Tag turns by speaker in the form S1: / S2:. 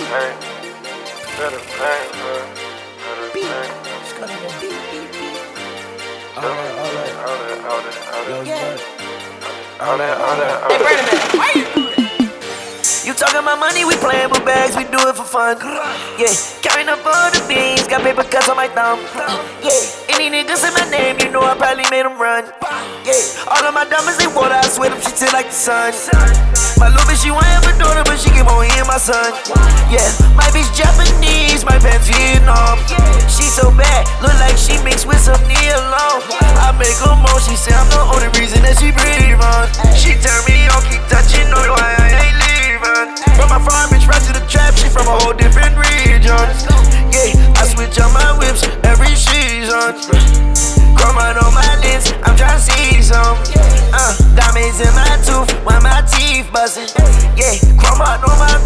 S1: Hey, Brandon, why you do that? You talking about money, we playing with bags, we do it for fun. Yeah, counting up all the beans, got paper cuts on my thumb. Yeah, any niggas in my name, you know I probably made them run. Yeah, all of my diamonds, they water, I swear them shit like the sun. My little bitch, she won't have a daughter, but she keep on hearing my son. Yeah, my bitch Japanese, my pants Vietnam. She so bad, look like she mixed with some Neolon. I make her moan, she say I'm the only reason that she breathe on. She turn me on, keep touching, know why I ain't leaving. From my farm bitch right to the trap, she from a whole different region. Yeah, I switch on my whips every season. Chrome out on my lens, I'm tryna see some. Diamonds in my tooth, while my teeth bustin'. Yeah, chrome out on my